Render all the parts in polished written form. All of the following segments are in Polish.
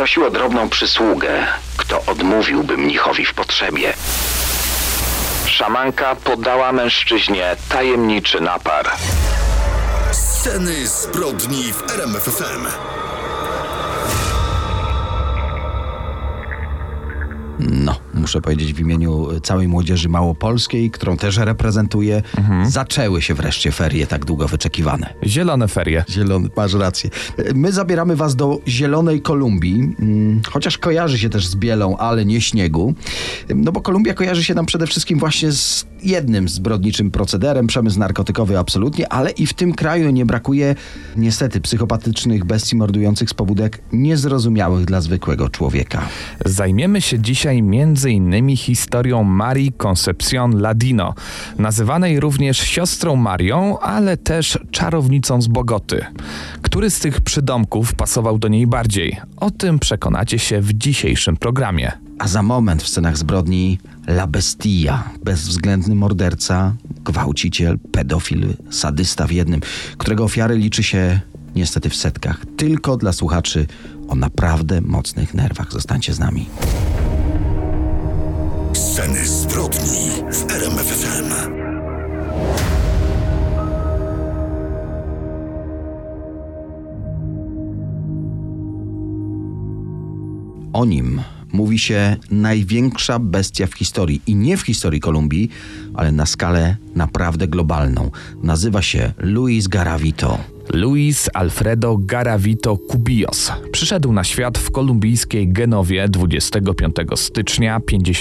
prosił o drobną przysługę. Kto odmówiłby mnichowi w potrzebie? Szamanka podała mężczyźnie tajemniczy napar. Sceny zbrodni w RMF FM. No, muszę powiedzieć w imieniu całej młodzieży małopolskiej, którą też reprezentuję, zaczęły się wreszcie ferie tak długo wyczekiwane. Zielone ferie. Masz rację. My zabieramy was do Zielonej Kolumbii, chociaż kojarzy się też z bielą, ale nie śniegu. No bo Kolumbia kojarzy się nam przede wszystkim właśnie z jednym zbrodniczym procederem, przemysł narkotykowy absolutnie, ale i w tym kraju nie brakuje niestety psychopatycznych bestii mordujących z pobudek niezrozumiałych dla zwykłego człowieka. Zajmiemy się dzisiaj m.in. historią Marii Concepción Ladino, nazywanej również siostrą Marią, ale też czarownicą z Bogoty. Który z tych przydomków pasował do niej bardziej? O tym przekonacie się w dzisiejszym programie. A za moment w scenach zbrodni La Bestia, bezwzględny morderca, gwałciciel, pedofil, sadysta w jednym, którego ofiary liczy się niestety w setkach. Tylko dla słuchaczy o naprawdę mocnych nerwach. Zostańcie z nami. Sceny zbrodni w RMF FM. O nim mówi się największa bestia w historii. I nie w historii Kolumbii, ale na skalę naprawdę globalną. Nazywa się Luis Garavito. Luis Alfredo Garavito Cubillos przyszedł na świat w kolumbijskiej Genowie 25 stycznia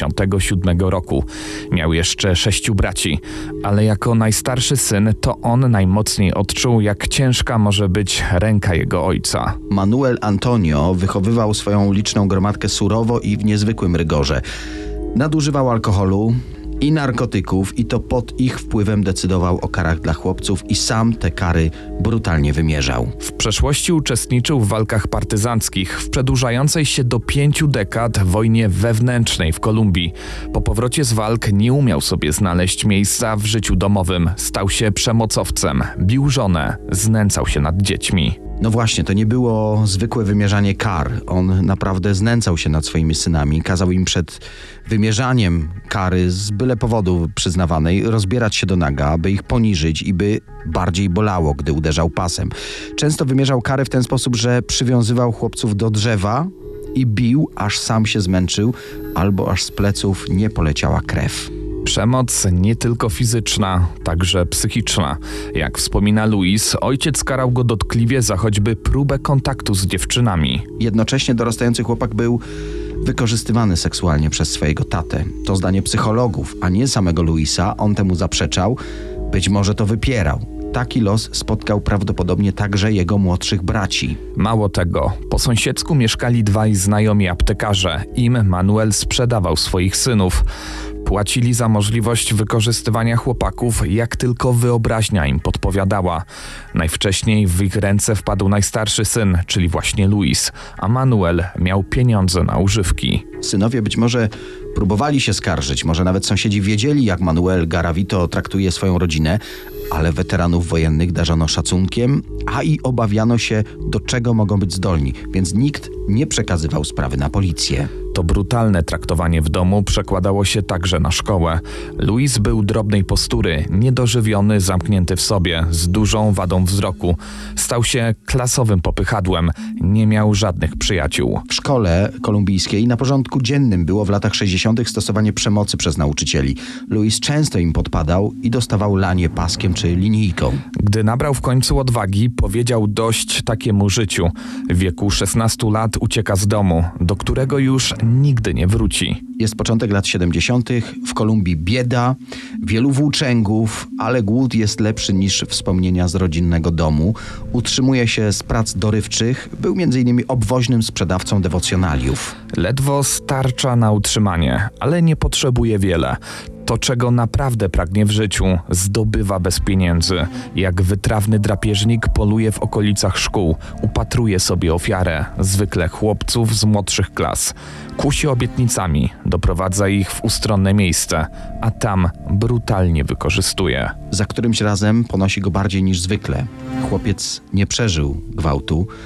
1957 roku. Miał jeszcze 6 braci, ale jako najstarszy syn to on najmocniej odczuł, jak ciężka może być ręka jego ojca. Manuel Antonio wychowywał swoją liczną gromadkę surowo i w niezwykłym rygorze. Nadużywał alkoholu i narkotyków i to pod ich wpływem decydował o karach dla chłopców i sam te kary brutalnie wymierzał. W przeszłości uczestniczył w walkach partyzanckich w przedłużającej się do 5 dekad wojnie wewnętrznej w Kolumbii. Po powrocie z walk nie umiał sobie znaleźć miejsca w życiu domowym. Stał się przemocowcem, bił żonę, znęcał się nad dziećmi. No właśnie, to nie było zwykłe wymierzanie kar. On naprawdę znęcał się nad swoimi synami. Kazał im przed wymierzaniem kary z byle powodu przyznawanej rozbierać się do naga, by ich poniżyć i by bardziej bolało, gdy uderzał pasem. Często wymierzał karę w ten sposób, że przywiązywał chłopców do drzewa i bił, aż sam się zmęczył, albo aż z pleców nie poleciała krew. Przemoc nie tylko fizyczna, także psychiczna. Jak wspomina Luis, ojciec karał go dotkliwie za choćby próbę kontaktu z dziewczynami. Jednocześnie dorastający chłopak był wykorzystywany seksualnie przez swojego tatę. To zdanie psychologów, a nie samego Luisa. On temu zaprzeczał, być może to wypierał. Taki los spotkał prawdopodobnie także jego młodszych braci. Mało tego, po sąsiedzku mieszkali 2 znajomi aptekarze. Im Manuel sprzedawał swoich synów. Płacili za możliwość wykorzystywania chłopaków, jak tylko wyobraźnia im podpowiadała. Najwcześniej w ich ręce wpadł najstarszy syn, czyli właśnie Luis, a Manuel miał pieniądze na używki. Synowie być może próbowali się skarżyć, może nawet sąsiedzi wiedzieli, jak Manuel Garavito traktuje swoją rodzinę, ale weteranów wojennych darzono szacunkiem, a i obawiano się, do czego mogą być zdolni, więc nikt nie przekazywał sprawy na policję. To brutalne traktowanie w domu przekładało się także na szkołę. Luis był drobnej postury, niedożywiony, zamknięty w sobie, z dużą wadą wzroku. Stał się klasowym popychadłem, nie miał żadnych przyjaciół. W szkole kolumbijskiej na porządku dziennym było w latach 60. stosowanie przemocy przez nauczycieli. Luis często im podpadał i dostawał lanie paskiem czy linijką. Gdy nabrał w końcu odwagi, powiedział dość takiemu życiu. W wieku 16 lat ucieka z domu, do którego już nigdy nie wróci. Jest początek lat 70. W Kolumbii bieda, wielu włóczęgów, ale głód jest lepszy niż wspomnienia z rodzinnego domu. Utrzymuje się z prac dorywczych. Był m.in. obwoźnym sprzedawcą dewocjonaliów. Ledwo starcza na utrzymanie, ale nie potrzebuje wiele. To, czego naprawdę pragnie w życiu, zdobywa bez pieniędzy. Jak wytrawny drapieżnik poluje w okolicach szkół, upatruje sobie ofiarę, zwykle chłopców z młodszych klas. Kusi obietnicami, doprowadza ich w ustronne miejsce, a tam brutalnie wykorzystuje. Za którymś razem ponosi go bardziej niż zwykle. Chłopiec nie przeżył gwałtu.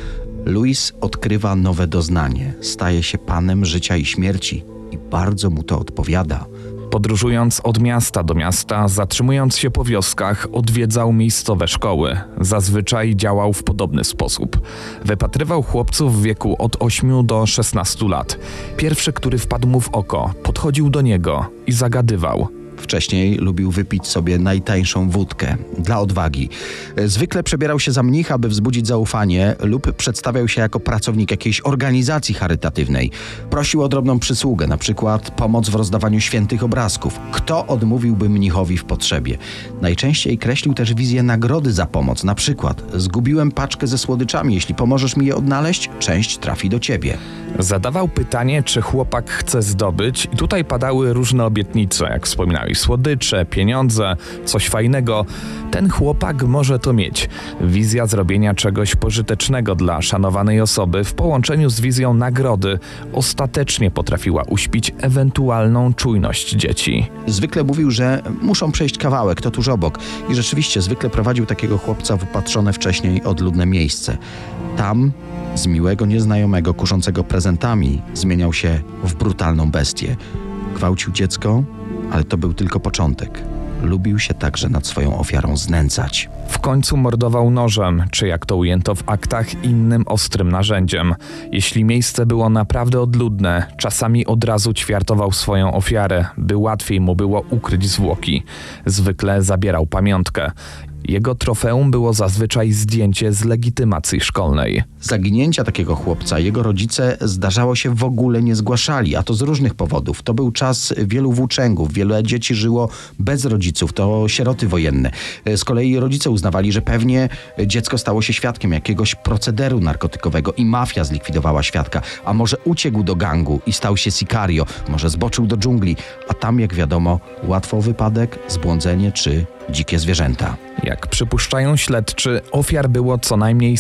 Louis odkrywa nowe doznanie. Staje się panem życia i śmierci i bardzo mu to odpowiada. Podróżując od miasta do miasta, zatrzymując się po wioskach, odwiedzał miejscowe szkoły. Zazwyczaj działał w podobny sposób. Wypatrywał chłopców w wieku od 8 do 16 lat. Pierwszy, który wpadł mu w oko, podchodził do niego i zagadywał. Wcześniej lubił wypić sobie najtańszą wódkę dla odwagi. Zwykle przebierał się za mnicha, by wzbudzić zaufanie, lub przedstawiał się jako pracownik jakiejś organizacji charytatywnej. Prosił o drobną przysługę, na przykład pomoc w rozdawaniu świętych obrazków. Kto odmówiłby mnichowi w potrzebie? Najczęściej kreślił też wizję nagrody za pomoc, na przykład: zgubiłem paczkę ze słodyczami, jeśli pomożesz mi je odnaleźć, część trafi do ciebie. Zadawał pytanie, czy chłopak chce zdobyć, i tutaj padały różne obietnice, jak wspominałeś, słodycze, pieniądze, coś fajnego. Ten chłopak może to mieć. Wizja zrobienia czegoś pożytecznego dla szanowanej osoby w połączeniu z wizją nagrody ostatecznie potrafiła uśpić ewentualną czujność dzieci. Zwykle mówił, że muszą przejść kawałek, to tuż obok, i rzeczywiście zwykle prowadził takiego chłopca w upatrzone wcześniej odludne miejsce. Tam z miłego nieznajomego kuszącego prezentami zmieniał się w brutalną bestię. Gwałcił dziecko, ale to był tylko początek. Lubił się także nad swoją ofiarą znęcać. W końcu mordował nożem, czy jak to ujęto w aktach, innym ostrym narzędziem. Jeśli miejsce było naprawdę odludne, czasami od razu ćwiartował swoją ofiarę, by łatwiej mu było ukryć zwłoki. Zwykle zabierał pamiątkę. Jego trofeum było zazwyczaj zdjęcie z legitymacji szkolnej. Zaginięcia takiego chłopca jego rodzice zdarzało się w ogóle nie zgłaszali, a to z różnych powodów. To był czas wielu włóczęgów, wiele dzieci żyło bez rodziców, to sieroty wojenne. Z kolei rodzice uznawali, że pewnie dziecko stało się świadkiem jakiegoś procederu narkotykowego i mafia zlikwidowała świadka, a może uciekł do gangu i stał się sicario, może zboczył do dżungli, a tam, jak wiadomo, łatwo wypadek, zbłądzenie czy dzikie zwierzęta. Jak przypuszczają śledczy, ofiar było co najmniej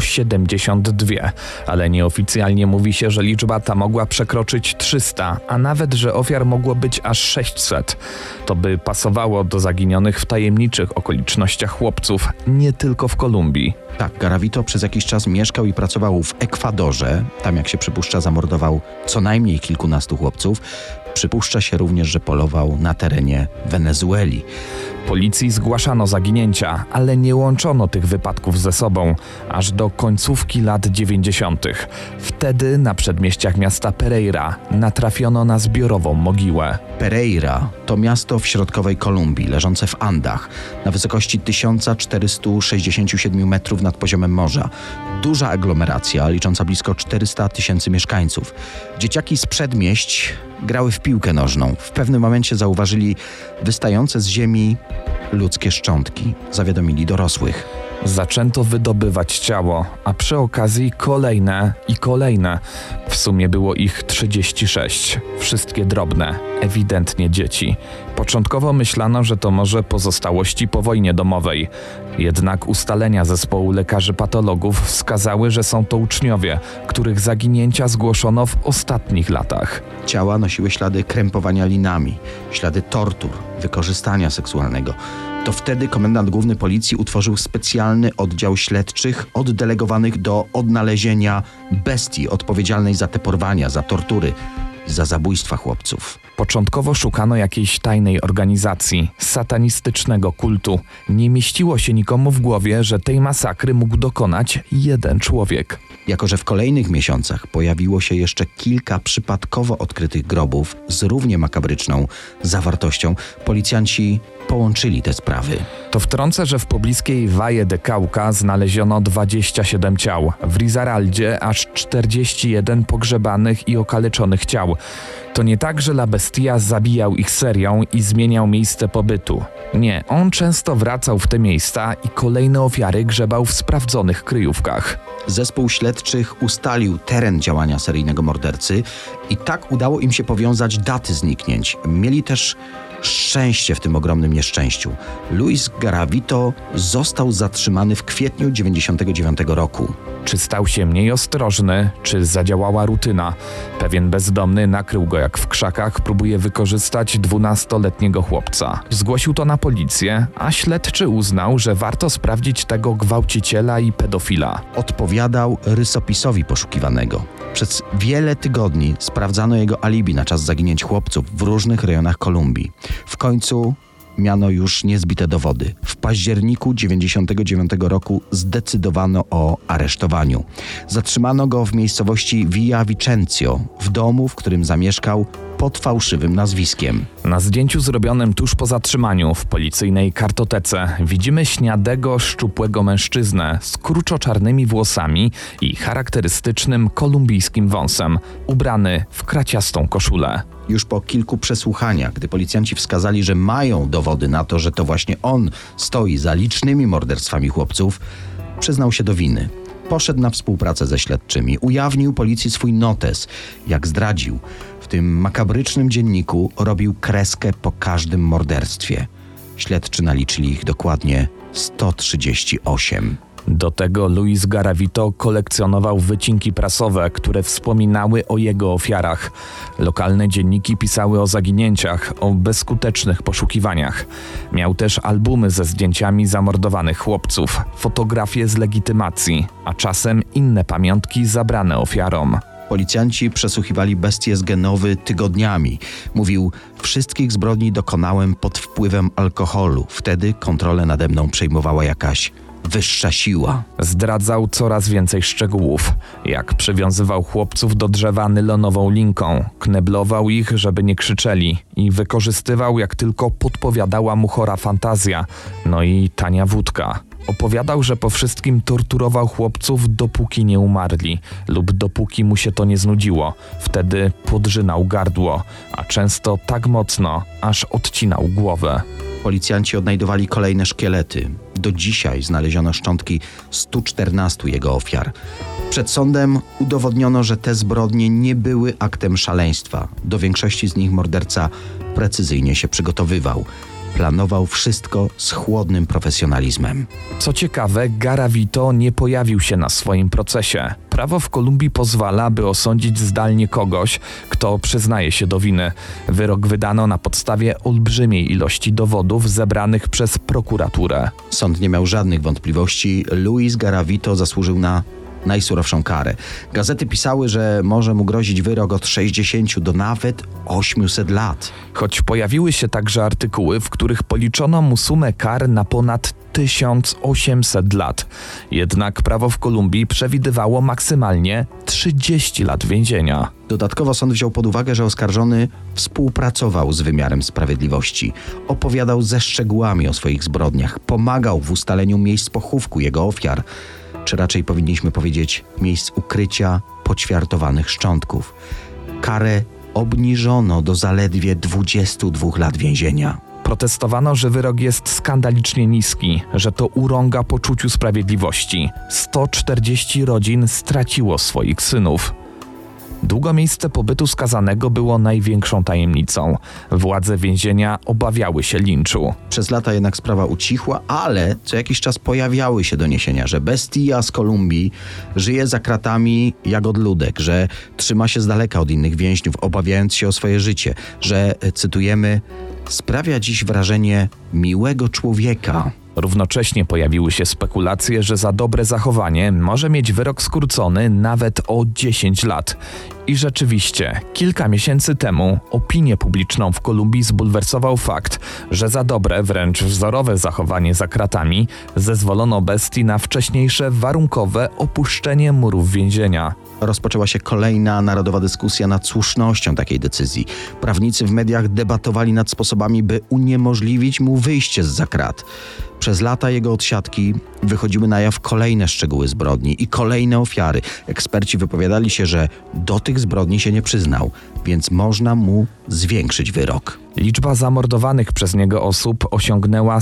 172, ale nieoficjalnie mówi się, że liczba ta mogła przekroczyć 300, a nawet, że ofiar mogło być aż 600. To by pasowało do zaginionych w tajemniczych okolicznościach chłopców, nie tylko w Kolumbii. Tak, Garavito przez jakiś czas mieszkał i pracował w Ekwadorze. Tam, jak się przypuszcza, zamordował co najmniej kilkunastu chłopców. Przypuszcza się również, że polował na terenie Wenezueli. Policji zgłaszano zaginięcia, ale nie łączono tych wypadków ze sobą, aż do końcówki lat 90. Wtedy na przedmieściach miasta Pereira natrafiono na zbiorową mogiłę. Pereira to miasto w środkowej Kolumbii, leżące w Andach, na wysokości 1467 metrów nad poziomem morza. Duża aglomeracja, licząca blisko 400 000 mieszkańców. Dzieciaki z przedmieść grały w piłkę nożną. W pewnym momencie zauważyli wystające z ziemi ludzkie szczątki. Zawiadomili dorosłych. Zaczęto wydobywać ciało, a przy okazji kolejne i kolejne. W sumie było ich 36. Wszystkie drobne, ewidentnie dzieci. Początkowo myślano, że to może pozostałości po wojnie domowej. Jednak ustalenia zespołu lekarzy patologów wskazały, że są to uczniowie, których zaginięcia zgłoszono w ostatnich latach. Ciała nosiły ślady krępowania linami, ślady tortur, wykorzystania seksualnego. To wtedy komendant główny policji utworzył specjalny oddział śledczych oddelegowanych do odnalezienia bestii odpowiedzialnej za te porwania, za tortury i za zabójstwa chłopców. Początkowo szukano jakiejś tajnej organizacji, satanistycznego kultu. Nie mieściło się nikomu w głowie, że tej masakry mógł dokonać jeden człowiek. Jako że w kolejnych miesiącach pojawiło się jeszcze kilka przypadkowo odkrytych grobów z równie makabryczną zawartością, policjanci połączyli te sprawy. To wtrącę, że w pobliskiej Valle de Cauca znaleziono 27 ciał. W Risaraldzie aż 41 pogrzebanych i okaleczonych ciał. To nie tak, że La Bestia zabijał ich serią i zmieniał miejsce pobytu. Nie, on często wracał w te miejsca i kolejne ofiary grzebał w sprawdzonych kryjówkach. Zespół śledczych ustalił teren działania seryjnego mordercy i tak udało im się powiązać daty zniknięć. Mieli też szczęście w tym ogromnym nieszczęściu. Luis Garavito został zatrzymany w kwietniu 1999 roku. Czy stał się mniej ostrożny, czy zadziałała rutyna? Pewien bezdomny nakrył go jak w krzakach, próbuje wykorzystać 12-letniego chłopca. Zgłosił to na policję, a śledczy uznał, że warto sprawdzić tego gwałciciela i pedofila. Odpowiadał rysopisowi poszukiwanego. Przez wiele tygodni sprawdzano jego alibi na czas zaginięć chłopców w różnych rejonach Kolumbii. W końcu miano już niezbite dowody. W październiku 1999 roku zdecydowano o aresztowaniu. Zatrzymano go w miejscowości Villa Vicencio, w domu, w którym zamieszkał pod fałszywym nazwiskiem. Na zdjęciu zrobionym tuż po zatrzymaniu w policyjnej kartotece widzimy śniadego, szczupłego mężczyznę z kruczo-czarnymi włosami i charakterystycznym kolumbijskim wąsem, ubrany w kraciastą koszulę. Już po kilku przesłuchaniach, gdy policjanci wskazali, że mają dowody na to, że to właśnie on stoi za licznymi morderstwami chłopców, przyznał się do winy. Poszedł na współpracę ze śledczymi, ujawnił policji swój notes. Jak zdradził, w tym makabrycznym dzienniku robił kreskę po każdym morderstwie. Śledczy naliczyli ich dokładnie 138. Do tego Luis Garavito kolekcjonował wycinki prasowe, które wspominały o jego ofiarach. Lokalne dzienniki pisały o zaginięciach, o bezskutecznych poszukiwaniach. Miał też albumy ze zdjęciami zamordowanych chłopców, fotografie z legitymacji, a czasem inne pamiątki zabrane ofiarom. Policjanci przesłuchiwali bestię z Genowy tygodniami. Mówił, wszystkich zbrodni dokonałem pod wpływem alkoholu. Wtedy kontrolę nade mną przejmowała jakaś wyższa siła. Zdradzał coraz więcej szczegółów, jak przywiązywał chłopców do drzewa nylonową linką, kneblował ich, żeby nie krzyczeli i wykorzystywał, jak tylko podpowiadała mu chora fantazja, no i tania wódka. Opowiadał, że po wszystkim torturował chłopców, dopóki nie umarli lub dopóki mu się to nie znudziło. Wtedy podrzynał gardło, a często tak mocno, aż odcinał głowę. Policjanci odnajdowali kolejne szkielety. Do dzisiaj znaleziono szczątki 114 jego ofiar. Przed sądem udowodniono, że te zbrodnie nie były aktem szaleństwa. Do większości z nich morderca precyzyjnie się przygotowywał. Planował wszystko z chłodnym profesjonalizmem. Co ciekawe, Garavito nie pojawił się na swoim procesie. Prawo w Kolumbii pozwala, by osądzić zdalnie kogoś, kto przyznaje się do winy. Wyrok wydano na podstawie olbrzymiej ilości dowodów zebranych przez prokuraturę. Sąd nie miał żadnych wątpliwości. Luis Garavito zasłużył na najsurowszą karę. Gazety pisały, że może mu grozić wyrok od 60 do nawet 800 lat. Choć pojawiły się także artykuły, w których policzono mu sumę kar na ponad 1800 lat. Jednak prawo w Kolumbii przewidywało maksymalnie 30 lat więzienia. Dodatkowo sąd wziął pod uwagę, że oskarżony współpracował z wymiarem sprawiedliwości. Opowiadał ze szczegółami o swoich zbrodniach. Pomagał w ustaleniu miejsc pochówku jego ofiar. Czy raczej powinniśmy powiedzieć miejsc ukrycia poćwiartowanych szczątków. Karę obniżono do zaledwie 22 lat więzienia. Protestowano, że wyrok jest skandalicznie niski, że to urąga poczuciu sprawiedliwości. 140 rodzin straciło swoich synów. Długo miejsce pobytu skazanego było największą tajemnicą. Władze więzienia obawiały się linczu. Przez lata jednak sprawa ucichła, ale co jakiś czas pojawiały się doniesienia, że bestia z Kolumbii żyje za kratami jak odludek, że trzyma się z daleka od innych więźniów, obawiając się o swoje życie, że, cytujemy, sprawia dziś wrażenie miłego człowieka. Równocześnie pojawiły się spekulacje, że za dobre zachowanie może mieć wyrok skrócony nawet o 10 lat. I rzeczywiście, kilka miesięcy temu opinię publiczną w Kolumbii zbulwersował fakt, że za dobre, wręcz wzorowe zachowanie za kratami zezwolono bestii na wcześniejsze warunkowe opuszczenie murów więzienia. Rozpoczęła się kolejna narodowa dyskusja nad słusznością takiej decyzji. Prawnicy w mediach debatowali nad sposobami, by uniemożliwić mu wyjście zza krat. Przez lata jego odsiadki wychodziły na jaw kolejne szczegóły zbrodni i kolejne ofiary. Eksperci wypowiadali się, że do tych zbrodni się nie przyznał, więc można mu zwiększyć wyrok. Liczba zamordowanych przez niego osób osiągnęła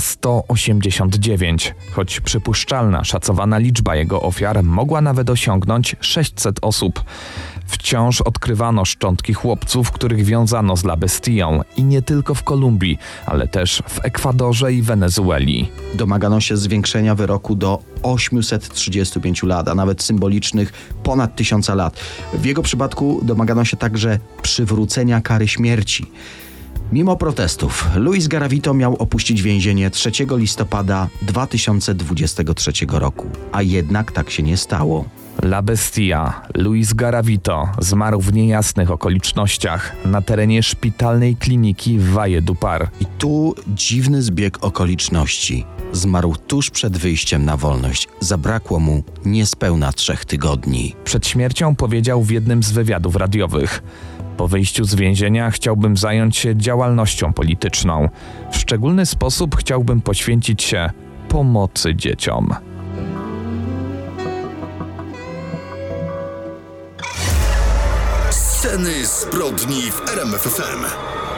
189, choć przypuszczalna, szacowana liczba jego ofiar mogła nawet osiągnąć 600 osób. Wciąż odkrywano szczątki chłopców, których wiązano z La Bestią i nie tylko w Kolumbii, ale też w Ekwadorze i Wenezueli. Domagano się zwiększenia wyroku do 835 lat, a nawet symbolicznych ponad 1000 lat. W jego przypadku domagano się także przywrócenia kary śmierci. Mimo protestów, Luis Garavito miał opuścić więzienie 3 listopada 2023 roku, a jednak tak się nie stało. La Bestia, Luis Garavito, zmarł w niejasnych okolicznościach na terenie szpitalnej kliniki w Valledupar. I tu dziwny zbieg okoliczności. Zmarł tuż przed wyjściem na wolność. Zabrakło mu niespełna 3 tygodni. Przed śmiercią powiedział w jednym z wywiadów radiowych: po wyjściu z więzienia chciałbym zająć się działalnością polityczną. W szczególny sposób chciałbym poświęcić się pomocy dzieciom. Sceny zbrodni w RMF FM.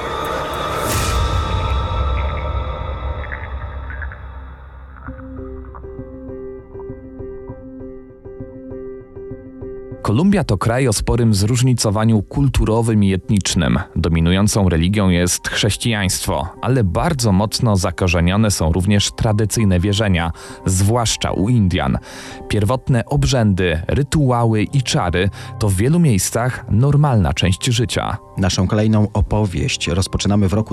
Kolumbia to kraj o sporym zróżnicowaniu kulturowym i etnicznym. Dominującą religią jest chrześcijaństwo, ale bardzo mocno zakorzenione są również tradycyjne wierzenia, zwłaszcza u Indian. Pierwotne obrzędy, rytuały i czary to w wielu miejscach normalna część życia. Naszą kolejną opowieść rozpoczynamy w roku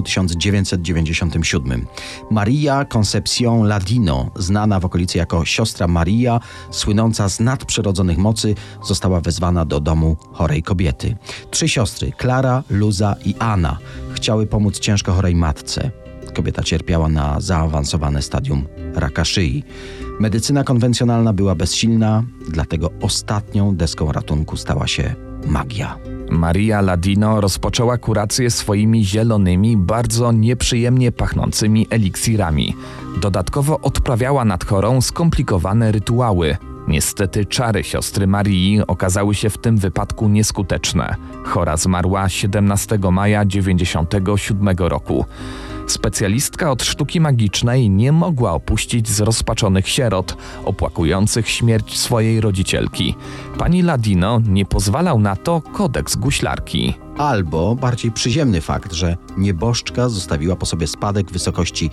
1997. Maria Concepción Ladino, znana w okolicy jako siostra Maria, słynąca z nadprzyrodzonych mocy, została wezwana do domu chorej kobiety. 3 siostry, Clara, Luza i Anna, chciały pomóc ciężko chorej matce. Kobieta cierpiała na zaawansowane stadium raka szyi. Medycyna konwencjonalna była bezsilna, dlatego ostatnią deską ratunku stała się magia. Maria Ladino rozpoczęła kurację swoimi zielonymi, bardzo nieprzyjemnie pachnącymi eliksirami. Dodatkowo odprawiała nad chorą skomplikowane rytuały. Niestety czary siostry Marii okazały się w tym wypadku nieskuteczne. Chora zmarła 17 maja 1997 roku. Specjalistka od sztuki magicznej nie mogła opuścić zrozpaczonych sierot, opłakujących śmierć swojej rodzicielki. Pani Ladino nie pozwalał na to kodeks guślarki. Albo bardziej przyziemny fakt, że nieboszczka zostawiła po sobie spadek w wysokości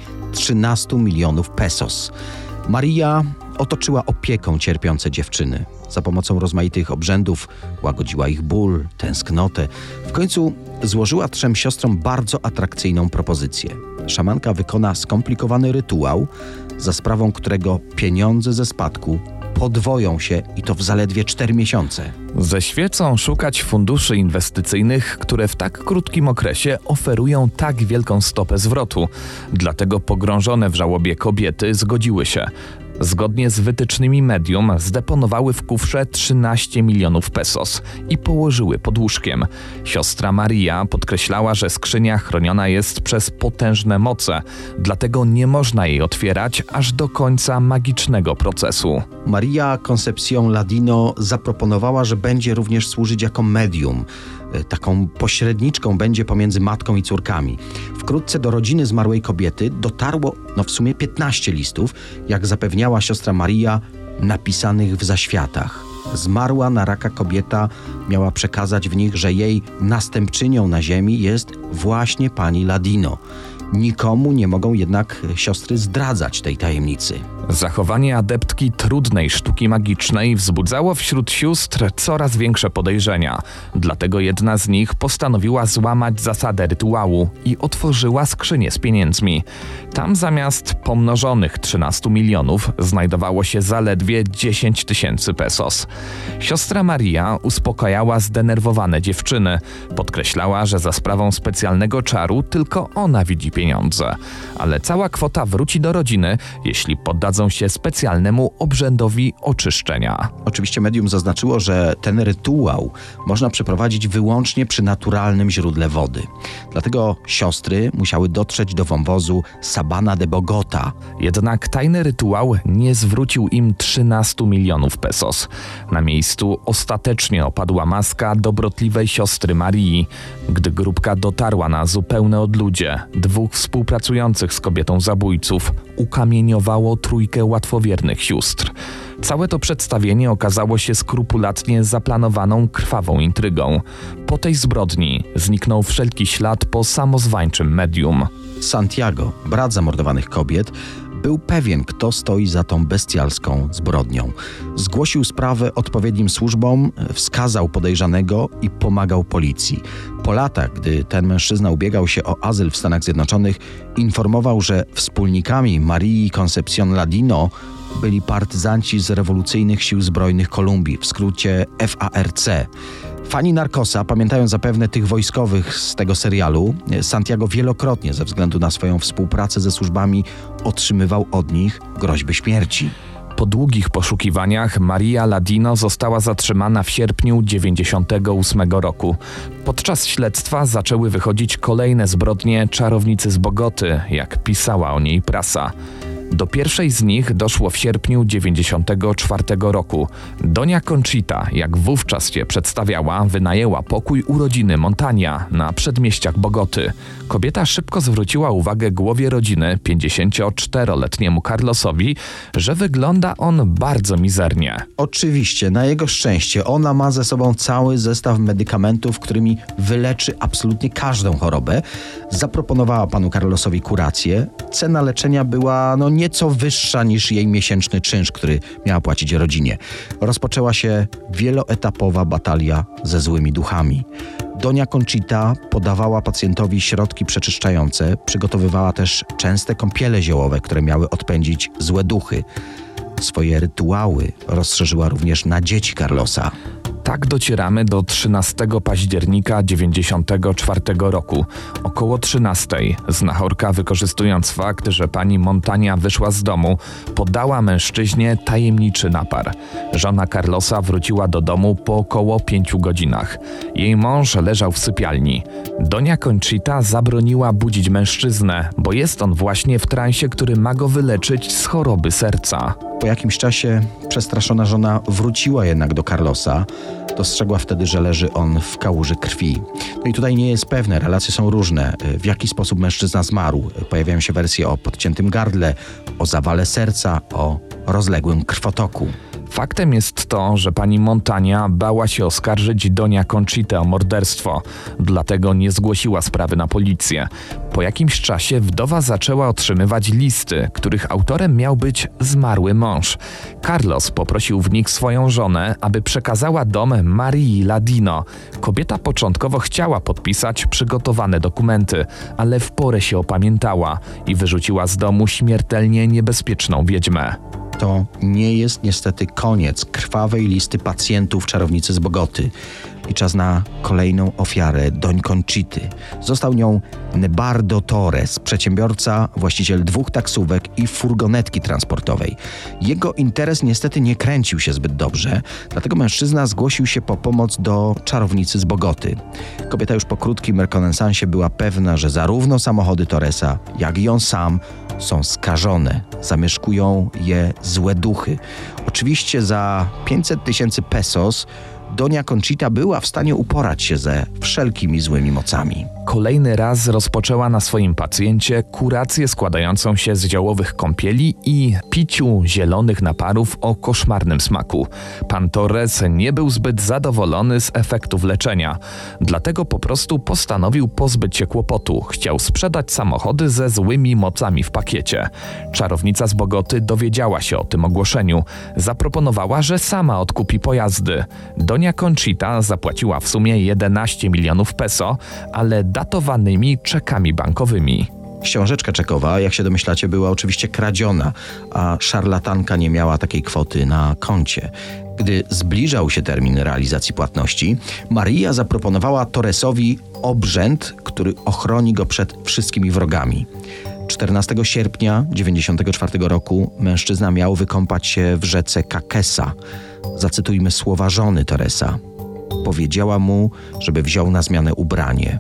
13 milionów pesos. Maria otoczyła opieką cierpiące dziewczyny. Za pomocą rozmaitych obrzędów łagodziła ich ból, tęsknotę. W końcu złożyła 3 siostrom bardzo atrakcyjną propozycję. Szamanka wykona skomplikowany rytuał, za sprawą którego pieniądze ze spadku podwoją się i to w zaledwie 4 miesiące. Ze świecą szukać funduszy inwestycyjnych, które w tak krótkim okresie oferują tak wielką stopę zwrotu. Dlatego pogrążone w żałobie kobiety zgodziły się. Zgodnie z wytycznymi medium zdeponowały w kufrze 13 milionów pesos i położyły pod łóżkiem. Siostra Maria podkreślała, że skrzynia chroniona jest przez potężne moce, dlatego nie można jej otwierać aż do końca magicznego procesu. Maria Concepción Ladino zaproponowała, że będzie również służyć jako medium. Taką pośredniczką będzie pomiędzy matką i córkami. Wkrótce do rodziny zmarłej kobiety dotarło w sumie 15 listów, jak zapewniała siostra Maria, napisanych w zaświatach. Zmarła na raka kobieta miała przekazać w nich, że jej następczynią na ziemi jest właśnie pani Ladino. Nikomu nie mogą jednak siostry zdradzać tej tajemnicy. Zachowanie adeptki trudnej sztuki magicznej wzbudzało wśród sióstr coraz większe podejrzenia. Dlatego jedna z nich postanowiła złamać zasadę rytuału i otworzyła skrzynię z pieniędzmi. Tam zamiast pomnożonych 13 milionów znajdowało się zaledwie 10 000 pesos. Siostra Maria uspokajała zdenerwowane dziewczyny. Podkreślała, że za sprawą specjalnego czaru tylko ona widzi pieniądze. Ale cała kwota wróci do rodziny, jeśli poddadzą się specjalnemu obrzędowi oczyszczenia. Oczywiście medium zaznaczyło, że ten rytuał można przeprowadzić wyłącznie przy naturalnym źródle wody. Dlatego siostry musiały dotrzeć do wąwozu Sabana de Bogota. Jednak tajny rytuał nie zwrócił im 13 milionów pesos. Na miejscu ostatecznie opadła maska dobrotliwej siostry Marii. Gdy grupka dotarła na zupełne odludzie, 2 współpracujących z kobietą zabójców ukamieniowało trójkę trójkę łatwowiernych sióstr. Całe to przedstawienie okazało się skrupulatnie zaplanowaną, krwawą intrygą. Po tej zbrodni zniknął wszelki ślad po samozwańczym medium. Santiago, brat zamordowanych kobiet, był pewien, kto stoi za tą bestialską zbrodnią. Zgłosił sprawę odpowiednim służbom, wskazał podejrzanego i pomagał policji. Po latach, gdy ten mężczyzna ubiegał się o azyl w Stanach Zjednoczonych, informował, że wspólnikami Marii Concepción Ladino byli partyzanci z rewolucyjnych sił zbrojnych Kolumbii, w skrócie FARC. Fani Narcosa pamiętają zapewne tych wojskowych z tego serialu. Santiago wielokrotnie ze względu na swoją współpracę ze służbami otrzymywał od nich groźby śmierci. Po długich poszukiwaniach Maria Ladino została zatrzymana w sierpniu 1998 roku. Podczas śledztwa zaczęły wychodzić kolejne zbrodnie czarownicy z Bogoty, jak pisała o niej prasa. Do pierwszej z nich doszło w sierpniu 1994 roku. Doña Conchita, jak wówczas się przedstawiała, wynajęła pokój u rodziny Montania na przedmieściach Bogoty. Kobieta szybko zwróciła uwagę głowie rodziny, 54-letniemu Carlosowi, że wygląda on bardzo mizernie. Oczywiście, na jego szczęście, ona ma ze sobą cały zestaw medykamentów, którymi wyleczy absolutnie każdą chorobę. Zaproponowała panu Carlosowi kurację. Cena leczenia była nieco wyższa niż jej miesięczny czynsz, który miała płacić rodzinie. Rozpoczęła się wieloetapowa batalia ze złymi duchami. Doña Conchita podawała pacjentowi środki przeczyszczające, przygotowywała też częste kąpiele ziołowe, które miały odpędzić złe duchy. Swoje rytuały rozszerzyła również na dzieci Carlosa. Tak docieramy do 13 października 1994 roku. Około 13 znachorka, wykorzystując fakt, że pani Montania wyszła z domu, podała mężczyźnie tajemniczy napar. Żona Carlosa wróciła do domu po około 5 godzinach. Jej mąż leżał w sypialni. Doña Conchita zabroniła budzić mężczyznę, bo jest on właśnie w transie, który ma go wyleczyć z choroby serca. Po jakimś czasie przestraszona żona wróciła jednak do Carlosa. Dostrzegła wtedy, że leży on w kałuży krwi. I tutaj nie jest pewne, relacje są różne. W jaki sposób mężczyzna zmarł? Pojawiają się wersje o podciętym gardle, o zawale serca, o rozległym krwotoku. Faktem jest to, że pani Montania bała się oskarżyć Doña Conchitę o morderstwo, dlatego nie zgłosiła sprawy na policję. Po jakimś czasie wdowa zaczęła otrzymywać listy, których autorem miał być zmarły mąż. Carlos poprosił w nich swoją żonę, aby przekazała dom Marii Ladino. Kobieta początkowo chciała podpisać przygotowane dokumenty, ale w porę się opamiętała i wyrzuciła z domu śmiertelnie niebezpieczną wiedźmę. To nie jest niestety koniec krwawej listy pacjentów czarownicy z Bogoty. I czas na kolejną ofiarę Doñ Conchity. Został nią Nebardo Torres, przedsiębiorca, właściciel 2 taksówek i furgonetki transportowej. Jego interes niestety nie kręcił się zbyt dobrze, dlatego mężczyzna zgłosił się po pomoc do czarownicy z Bogoty. Kobieta już po krótkim rekonesansie była pewna, że zarówno samochody Torresa, jak i on sam są skażone. Zamieszkują je złe duchy. Oczywiście za 500 000 pesos Doña Conchita była w stanie uporać się ze wszelkimi złymi mocami. Kolejny raz rozpoczęła na swoim pacjencie kurację składającą się z ziołowych kąpieli i piciu zielonych naparów o koszmarnym smaku. Pan Torres nie był zbyt zadowolony z efektów leczenia, dlatego po prostu postanowił pozbyć się kłopotu. Chciał sprzedać samochody ze złymi mocami w pakiecie. Czarownica z Bogoty dowiedziała się o tym ogłoszeniu. Zaproponowała, że sama odkupi pojazdy. Doña Conchita zapłaciła w sumie 11 milionów peso, ale datowanymi czekami bankowymi. Książeczka czekowa, jak się domyślacie, była oczywiście kradziona, a szarlatanka nie miała takiej kwoty na koncie. Gdy zbliżał się termin realizacji płatności, Maria zaproponowała Torresowi obrzęd, który ochroni go przed wszystkimi wrogami. 14 sierpnia 1994 roku mężczyzna miał wykąpać się w rzece Caquesa. Zacytujmy słowa żony Torresa. Powiedziała mu, żeby wziął na zmianę ubranie.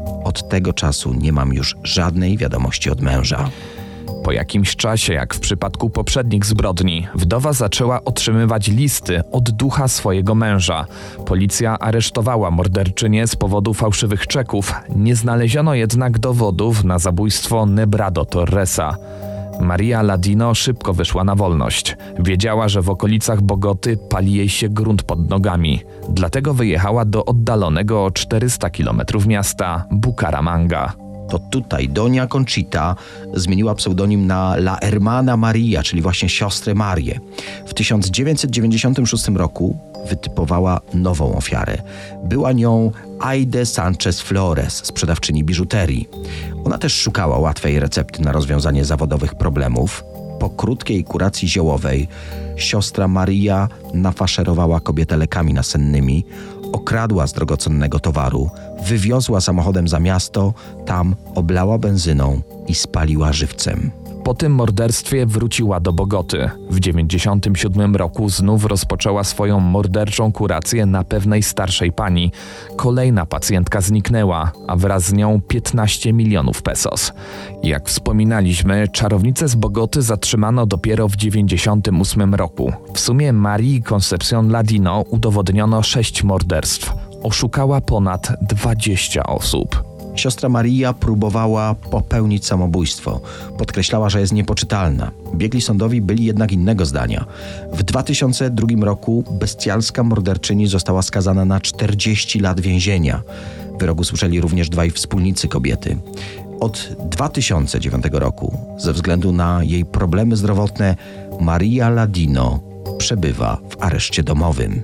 Od tego czasu nie mam już żadnej wiadomości od męża. Po jakimś czasie, jak w przypadku poprzednich zbrodni, wdowa zaczęła otrzymywać listy od ducha swojego męża. Policja aresztowała morderczynię z powodu fałszywych czeków. Nie znaleziono jednak dowodów na zabójstwo Nebrado Torresa. Maria Ladino szybko wyszła na wolność. Wiedziała, że w okolicach Bogoty pali jej się grunt pod nogami. Dlatego wyjechała do oddalonego o 400 km miasta Bucaramanga. To tutaj Doña Conchita zmieniła pseudonim na La Hermana Maria, czyli właśnie siostrę Marię. W 1996 roku wytypowała nową ofiarę. Była nią Aide Sanchez Flores, sprzedawczyni biżuterii. Ona też szukała łatwej recepty na rozwiązanie zawodowych problemów. Po krótkiej kuracji ziołowej siostra Maria nafaszerowała kobietę lekami nasennymi, okradła z drogocennego towaru, wywiozła samochodem za miasto, tam oblała benzyną i spaliła żywcem. Po tym morderstwie wróciła do Bogoty. W 1997 roku znów rozpoczęła swoją morderczą kurację na pewnej starszej pani. Kolejna pacjentka zniknęła, a wraz z nią 15 milionów pesos. Jak wspominaliśmy, czarownicę z Bogoty zatrzymano dopiero w 1998 roku. W sumie Marii Concepción Ladino udowodniono 6 morderstw. Oszukała ponad 20 osób. Siostra Maria próbowała popełnić samobójstwo. Podkreślała, że jest niepoczytalna. Biegli sądowi byli jednak innego zdania. W 2002 roku bestialska morderczyni została skazana na 40 lat więzienia. Wyrok usłyszeli również 2 wspólnicy kobiety. Od 2009 roku, ze względu na jej problemy zdrowotne, Maria Ladino przebywa w areszcie domowym.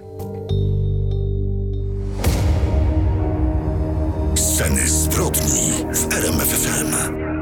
Sceny zbrodni w RMF FM.